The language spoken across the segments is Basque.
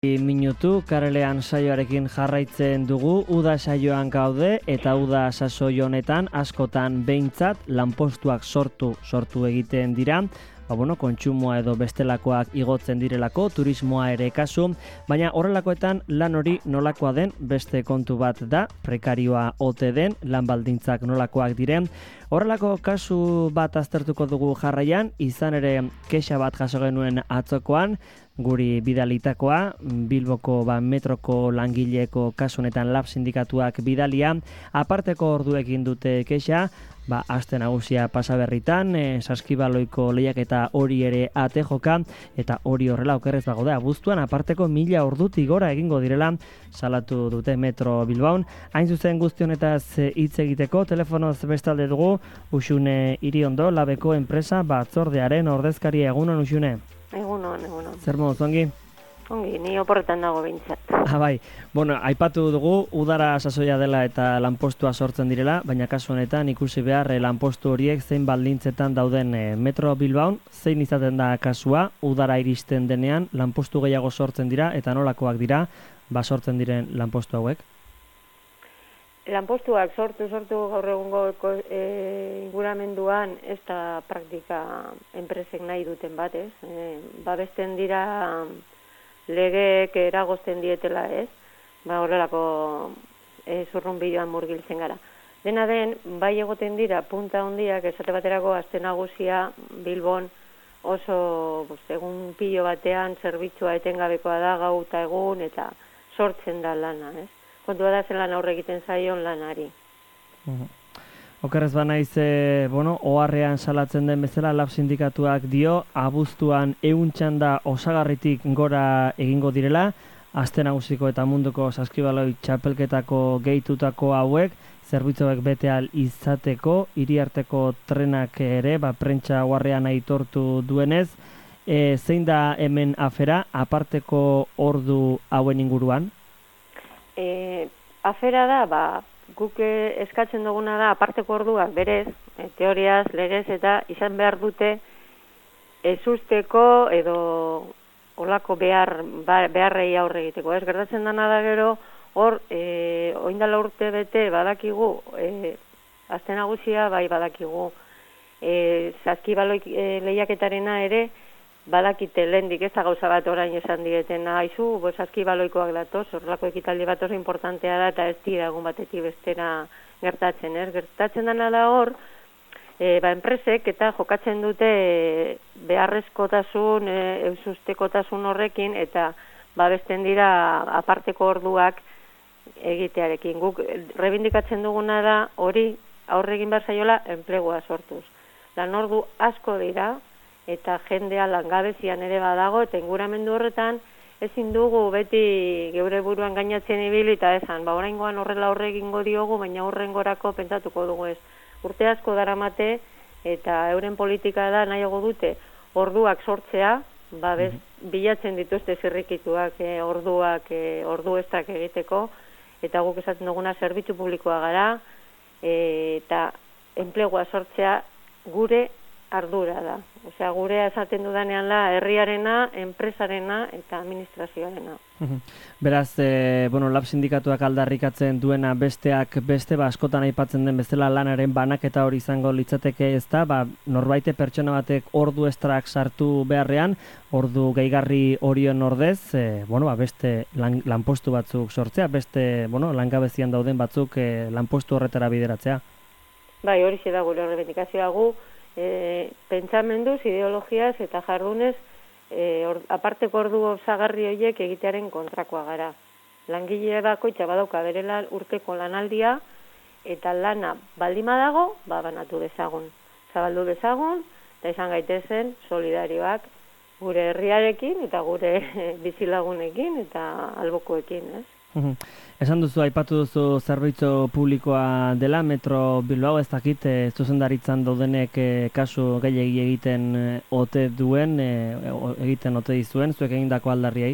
Minutu karelean saioarekin jarraitzen dugu, uda saioan gaude eta uda sasoi honetan askotan behintzat lanpostuak sortu egiten dira. Kontsumoa edo bestelakoak igotzen direlako, turismoa ere kasu, baina horrelakoetan lan hori nolakoa den beste kontu bat da, prekarioa ote den, lan baldintzak nolakoak diren. Horrelako kasu bat aztertuko dugu jarraian, izan ere kexa bat jaso genuen atzokoan, guri bidalitakoa, Bilboko metroko langileko kasu honetan lab sindikatuak bidalia, aparteko orduekin dute kexa, aste nagusia pasaberritan, Saskibaloiko lehiaketa hori ere ate joka, eta hori horrela okerrez dago da, abuztuan aparteko 1000 ordutik gora egingo direla, salatu dute Metro Bilbaon. Hain zuzen guztionetaz hitz egiteko, telefonoz bestalde dugu, Uxune Iriondo, labeko enpresa batzordearen ordezkaria. Egunon, Uxune? Egunon. Zer moduz, ongi? Ongi, ni oporretan dago behintzat. Bai, aipatu dugu, udara sasoia dela eta lanpostua sortzen direla, baina kasu honetan ikusi behar lanpostu horiek zein baldintzetan dauden Metro Bilbaon, zein izaten da kasua, udara iristen denean, lanpostu gehiago sortzen dira, eta nolakoak dira, sortzen diren lanpostu hauek? Lanpostuak sortu gaur egungo inguramenduan ez da praktika enpresek nahi duten bat, ez? Babesten dira legeek eragozten dietela, ez? Horrelako zurrunbiloan murgiltzen gara. Dena den, bai egoten dira punta hondiak, esate baterako aste nagusia Bilbon oso egun pilo batean zerbitzua etengabekoa da gau eta egun eta sortzen da lana, ez? Kontua da zelan aurre egiten zaion lanari. Okerrez banaiz, oharrean salatzen den bezala lab sindikatuak dio, abuztuan 100 txanda osagarritik gora egingo direla, aste nagusiko eta munduko Saskibaloi txapelketako gehitutako hauek, zerbitzuek bete ahal izateko, hiriarteko trenak ere, prentsa oharrean aitortu duenez, zein da hemen afera, aparteko ordu hauen inguruan? Afera da, guk eskatzen duguna da aparteko orduak berez, teoriaz, legez eta izan behar dute ezusteko edo olako beharrei aurre egiteko. Ez gertatzen dana da gero, hor, oindala urte bete badakigu, aste nagusia bai badakigu, Saskibaloik lehiaketarena ere, badakite lehendik ez da gauza bat orain esan dietena, haizu, Saskibaloikoak datoz, horrelako ekitaldi bat oso importantea da, eta ez dira egun batetik bestera gertatzen, ez? Gertatzen dena da hor, enpresek eta jokatzen dute beharrezkotasun, eusustekotasun horrekin, eta babesten dira aparteko orduak egitearekin. Guk rebindikatzen duguna da hori aurre egin behar zaiola enplegua sortuz. Lan ordu asko dira, eta jendea langabezian ere badago, eta inguramendu horretan ezin dugu beti geure buruan gainatzen ibili eta esan, oraingoan horrela aurre egingo diogu, baina horrengorako pentsatuko dugu ez. Urte asko daramate eta euren politika da nahiago dute orduak sortzea, bilatzen dituzte zirrikituak ordu estrak egiteko, eta guk esaten duguna zerbitzu publikoa gara, eta enplegua sortzea gure ardura da. Osea, gurea esaten dudanean da herriarena, enpresarena eta administrazioarena. Beraz, lab sindikatuak aldarrikatzen duena besteak beste, askotan aipatzen den bezala lanaren banaketa hori izango litzateke ez da, norbaite pertsona batek ordu estrak sartu beharrean, ordu gehigarri horion ordez, beste lanpostu batzuk sortzea, beste langabezian dauden batzuk lanpostu horretara bideratzea. Bai, hori da gure horrebendikazioa gu, pentsamenduz, ideologiaz eta jardunez aparteko ordu osagarri horiek egitearen kontrakoa gara. Langile bakoitza badauka bere urteko lanaldia eta lana baldima dago, banatu dezagun. Zabaldu dezagun, eta izan gaitezen solidarioak gure herriarekin eta gure bizilagunekin eta albokoekin, ez? Esan duzu, aipatu duzu zerbitzu publikoa dela, Metro Bilbao, ez dakit, zuzendaritzan daudenek kasu gehiegi egiten ote duen, egiten ote dizuen, zuek egindako aldarriei?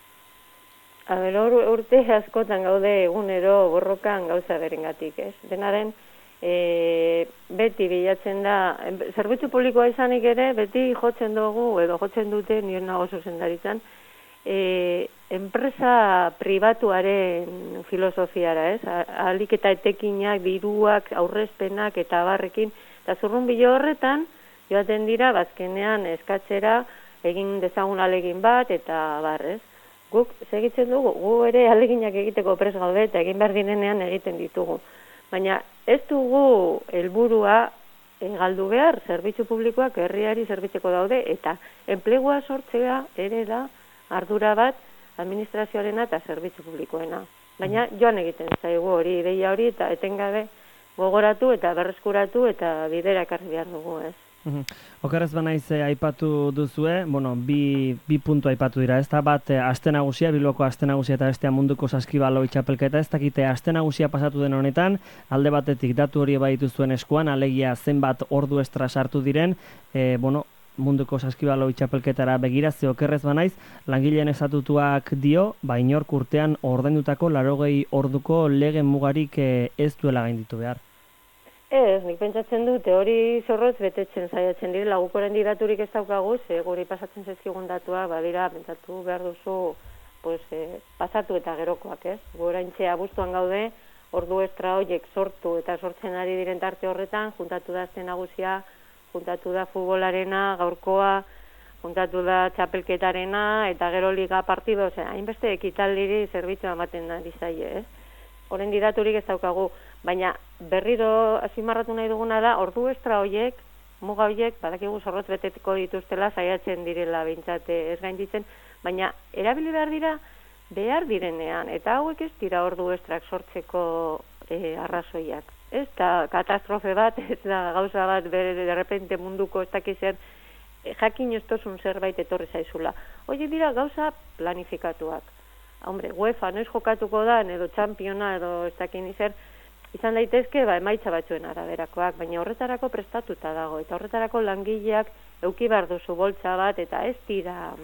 Urte askotan gaude egunero borrokan gauza berengatik, ez? Denaren, beti bilatzen da, zerbitzu publikoa izanik ere, beti jotzen dugu, edo jotzen dute, nire nago zuzendaritzan, enpresa pribatuaren filosofiara, ez? Ahalik eta etekinak, diruak, aurrezpenak eta abarrekin, eta zurrunbilo horretan, joaten dira, bazkenean eskatzera egin dezagun alegin bat, eta barrez. Guk segitzen dugu, gu ere aleginak egiteko prest gaude, eta egin behar direnean egiten ditugu. Baina ez dugu helburua galdu behar, zerbitzu publikoak herriari zerbitzeko daude, eta enplegua sortzea ere da ardura bat administrazioarena eta zerbitzu publikoena. Baina joan egiten zaigu hori, ideia hori, eta etengabe gogoratu eta berreskuratu eta bidera ekarri behar dugu, ez. Okerrez banaiz aipatu duzue, bi puntu aipatu dira, ez da bat aste nagusia, Bilboko aste nagusia eta bestea munduko saskibaloi txapelketa, ez dakite aste nagusia pasatu den honetan, alde batetik datu hori baditu zuen eskuan, alegia zenbat ordu estra sartu diren, munduko saskibaloi txapelketara begira, ze okerrez banaiz, langileen estatutuak dio, inork urtean ordaindutako 80 orduko lege mugarik ez duela gainditu behar. Ez, nik pentsatzen dute hori zorrotz betetzen saiatzen direla, guk oraindik daturik ez daukagu, ze guri pasatzen zaizkigun datuak, badira, pentsatu behar duzu, pasatu eta gerokoak, ez? Gu oraintxe abuztuan gaude, ordu estra horiek sortu eta sortzen ari diren tarte horretan, juntatu da aste nagusia, juntatu da futbolarena, gaurkoa, juntatu da txapelketarena, eta gero liga partido, hainbeste ekitaldiri zerbitzua ematen da dizaie, ez? Oraindik daturik ez daukagu, baina berriro azpimarratu nahi duguna da, ordu estra horiek, muga horiek, badakigu zorrotz beteteko dituztela, saiatzen direla behintzat ez gainditzen, baina erabili behar dira behar direnean, eta hauek ez dira ordu estrak sortzeko arrazoiak. Ez da katastrofe bat, ez da gauza bat, de repente munduko ez dakizen, jakin ez tozun zerbait etorri zaizula. Horiek dira gauza planifikatuak. Hombre, UEFA noiz jokatuko da, edo txampiona, edo ez dakin izer, izan daitezke, emaitza batzuen araberakoak, baina horretarako prestatuta dago, eta horretarako langileak euki behar duzu boltsa bat, eta ez dira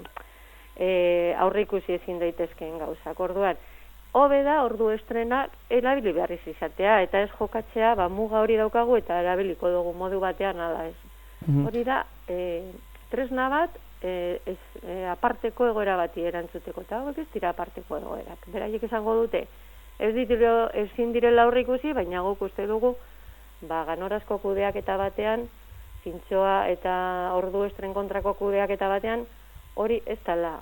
aurreikusi ezin daitezkeen gauzak. Orduan, hobe da ordu estrenak erabili behar izatea, eta ez jokatzea, muga hori daukagu, eta erabiliko dugu modu batean ala ez. Hori da, tresna bat, aparteko egoera bati erantzuteko, eta hauek ez dira aparteko egoerak. Beraiek esango dute, ezin direla aurreikusi, baina guk uste dugu, ganorazko kudeaketa batean, zintzoa eta ordu estren kontrako kudeaketa batean, hori ez dela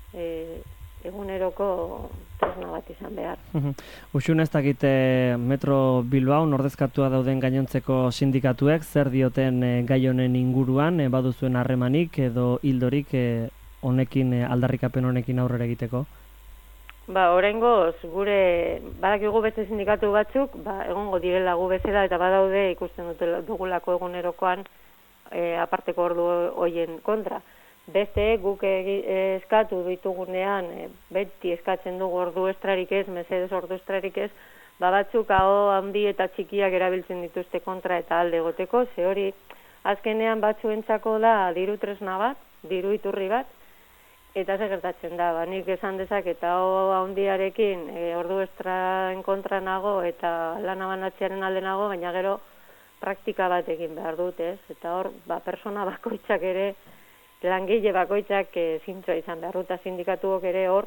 eguneroko tresna bat izan behar. Uxun ez dakite Metro Bilbao ordezkatua dauden gainontzeko sindikatuek, zer dioten gai honen inguruan, baduzuen harremanik edo hildorik honekin, aldarrikapen honekin aurrera egiteko? Oraingoz, gure, badakigu beste sindikatu batzuk, egongo direla gu bezala eta badaude ikusten dugulako egunerokoan aparteko ordu hoien kontra. Beste guk eskatu ditugunean, beti eskatzen dugu ordu estrarik ez, mesedez ordu estrarik ez, batzuk aho handi eta txikiak erabiltzen dituzte kontra eta alde egoteko, ze hori azkenean batzuentzako da diru tresna bat, diru iturri bat, eta ze gertatzen da, nik esan dezak eta handiarekin ordu estraen kontra nago eta lana banatzearen alde nago, baina gero praktika bat egin behar dut, ez? Eta hor, persona bakoitzak ere, langile bakoitzak zintzoa izan behar dut, sindikatuok ere hor,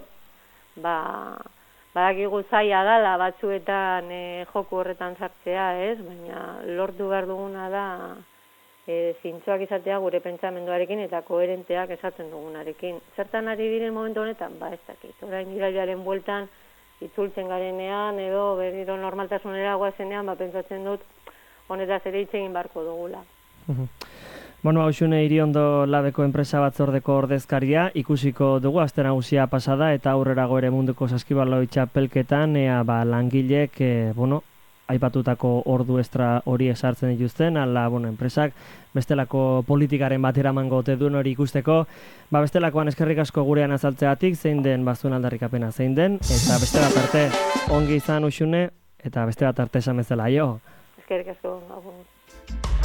badakigu zaila dala batzuetan joku horretan sartzea, ez? Baina lortu behar duguna da zintzoak izatea gure pentsamenduarekin eta koherenteak esaten dugunarekin. Zertan ari diren momentu honetan? Ez dakit. Orain irailaren bueltan itzultzen garenean edo berriro normaltasunera goazenean, pentsatzen dut honetaz ere hitz egin barko dugula. Hausune Iriondo Labeko enpresa batzordeko ordezkaria, ikusiko dugu aste nagusia pasada eta aurrerago ere munduko saskibaloi txapelketan langilek aipatutako ordu estra hori esartzen dituzten, ala enpresak bestelako politikaren bat eramango ote duen hori ikusteko, bestelakoan eskerrik asko gurean azaltzeatik, zein den bazuen aldarrikapena zein den, eta beste bat arte ongi izan Uxune, eta beste bat arte esan bezala, jo. Eskerrik asko,